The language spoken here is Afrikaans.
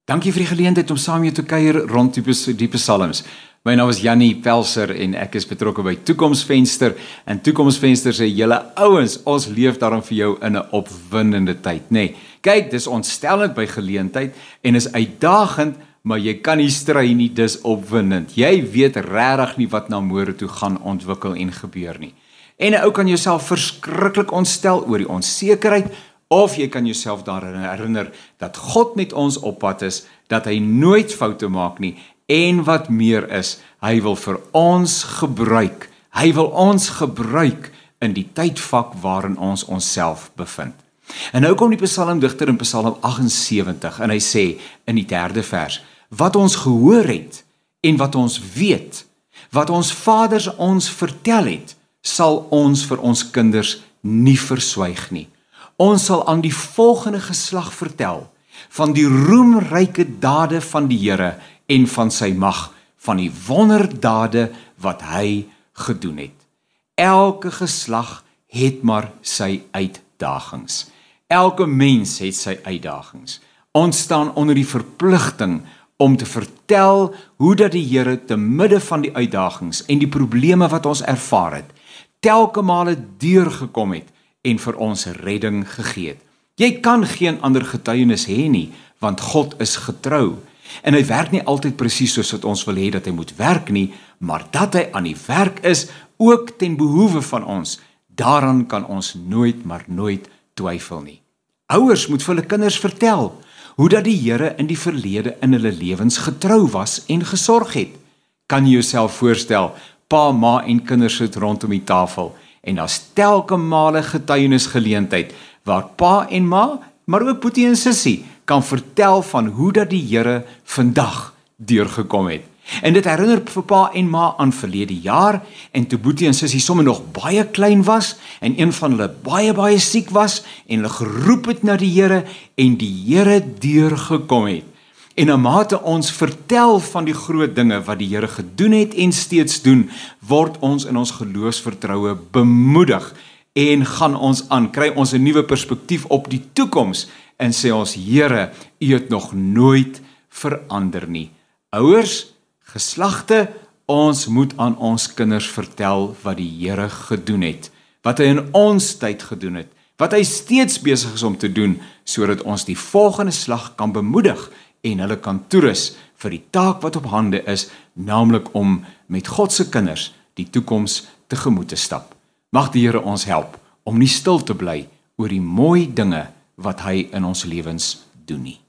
Dankie vir die geleentheid om saam met jou te kuier rond die psalms. My naam is Jannie Pelser en ek is betrokke by Toekomsvenster. En Toekomsvenster sê, julle ouens, ons leef daarom vir jou in 'n opwindende tyd, nê. Kyk, dis ontstellend by geleentheid en is uitdagend, maar jy kan nie stry nie, dis opwindend. Jy weet regtig nie wat na môre toe gaan ontwikkel en gebeur nie. En 'n ou kan jouself verskriklik ontstel oor die onsekerheid, of jy kan jouself daaraan herinner dat God met ons op pad is, dat hy nooit foute maak nie, en wat meer is, hy wil vir ons gebruik. Hy wil ons gebruik in die tydvak waarin ons onsself bevind. En nou kom die psalmdigter in Psalm 78 en hy sê in die 3de vers, wat ons gehoor het en wat ons weet, wat ons vaders ons vertel het, sal ons vir ons kinders nie verswyg nie. Ons sal aan die volgende geslag vertel van die roemryke dade van die Here en van sy mag, van die wonderdade wat hy gedoen het. Elke geslag het maar sy uitdagings. Elke mens het sy uitdagings. Ons staan onder die verpligting om te vertel hoe dat die Here te midde van die uitdagings en die probleme wat ons ervaar het, telke male deurgekom het en vir ons redding gegee het. Jy kan geen ander getuienis hê nie, want God is getrou. En hy werk nie altyd presies soos wat ons wil hê dat hy moet werk nie, maar dat hy aan die werk is, ook ten behoewe van ons, daaraan kan ons nooit maar nooit twyfel nie. Ouers moet vir hulle kinders vertel, hoe dat die Here in die verlede in hulle lewens getrou was en gesorg het. Kan jy jouself voorstel, pa, ma en kinders sit rondom die tafel, en daar's telke male getuienisgeleentheid, waar pa en ma, maar ook boetie en sussie, kan vertel van hoe dat die Here vandag deurgekom het. En dit herinner vir pa en ma aan verlede jaar, en toe boetie en sussie sommer nog baie klein was, en een van hulle baie siek was, en hulle geroep het na die Here, en die Here deurgekom het. En na mate ons vertel van die groot dinge wat die Here gedoen het en steeds doen, word ons in ons geloofsvertroue bemoedig, en gaan ons aan, kry ons 'n nuwe perspektief op die toekoms, en sê ons, Here, U het nog nooit verander nie. Ouers, geslagte, ons moet aan ons kinders vertel wat die Here gedoen het, wat hy in ons tyd gedoen het, wat hy steeds besig is om te doen, sodat ons die volgende slag kan bemoedig, en hulle kan toerus vir die taak wat op hande is, naamlik om met God se kinders die toekoms tegemoet te stap. Mag die Here ons help om nie stil te bly oor die mooi dinge wat hy in ons lewens doen nie.